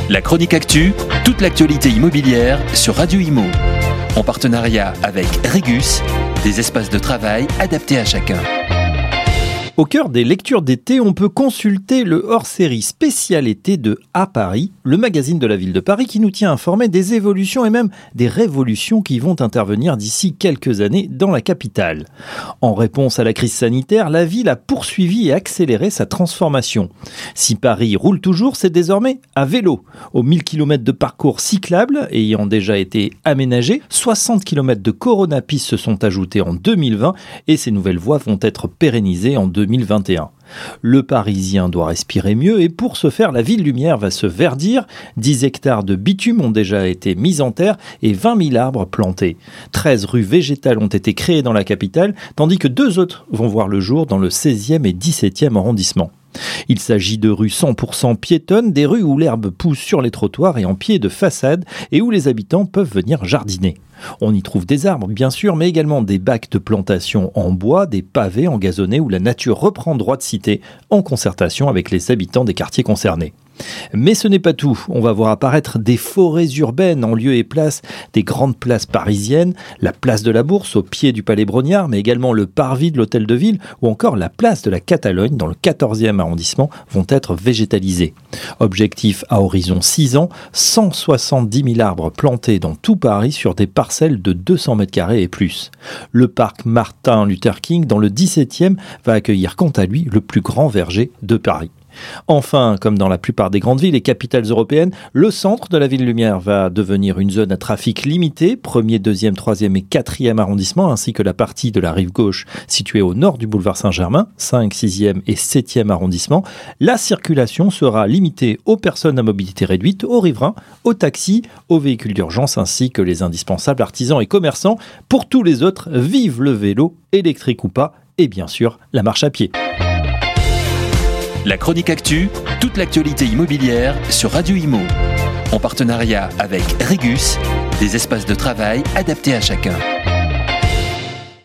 La chronique actu, toute l'actualité immobilière sur Radio Imo. En partenariat avec Régus, des espaces de travail adaptés à chacun. Au cœur des lectures d'été, on peut consulter le hors-série spécial été de À Paris, le magazine de la ville de Paris qui nous tient informés des évolutions et même des révolutions qui vont intervenir d'ici quelques années dans la capitale. En réponse à la crise sanitaire, la ville a poursuivi et accéléré sa transformation. Si Paris roule toujours, c'est désormais à vélo. Aux 1000 km de parcours cyclables ayant déjà été aménagés, 60 km de Corona-Piste se sont ajoutés en 2020 et ces nouvelles voies vont être pérennisées en 2021. Le Parisien doit respirer mieux et pour ce faire, la ville lumière va se verdir. 10 hectares de bitume ont déjà été mis en terre et 20 000 arbres plantés. 13 rues végétales ont été créées dans la capitale, tandis que 2 autres vont voir le jour dans le 16e et 17e arrondissement. Il s'agit de rues 100% piétonnes, des rues où l'herbe pousse sur les trottoirs et en pied de façade et où les habitants peuvent venir jardiner. On y trouve des arbres bien sûr, mais également des bacs de plantation en bois, des pavés en gazonnés où la nature reprend droit de cité en concertation avec les habitants des quartiers concernés. Mais ce n'est pas tout. On va voir apparaître des forêts urbaines en lieu et place des grandes places parisiennes, la place de la Bourse au pied du Palais Brongniart, mais également le parvis de l'Hôtel de Ville ou encore la place de la Catalogne dans le 14e arrondissement vont être végétalisés. Objectif à horizon 6 ans, 170 000 arbres plantés dans tout Paris sur des parcelles de 200 m² et plus. Le parc Martin Luther King dans le 17e va accueillir quant à lui le plus grand verger de Paris. Enfin, comme dans la plupart des grandes villes et capitales européennes, le centre de la ville lumière va devenir une zone à trafic limité, 1er, 2e, 3e et 4e arrondissement, ainsi que la partie de la rive gauche située au nord du boulevard Saint-Germain, 5, 6e et 7e arrondissement. La circulation sera limitée aux personnes à mobilité réduite, aux riverains, aux taxis, aux véhicules d'urgence ainsi que les indispensables artisans et commerçants. Pour tous les autres, vive le vélo, électrique ou pas, et bien sûr la marche à pied. La chronique actu, toute l'actualité immobilière sur Radio Imo. En partenariat avec Régus, des espaces de travail adaptés à chacun.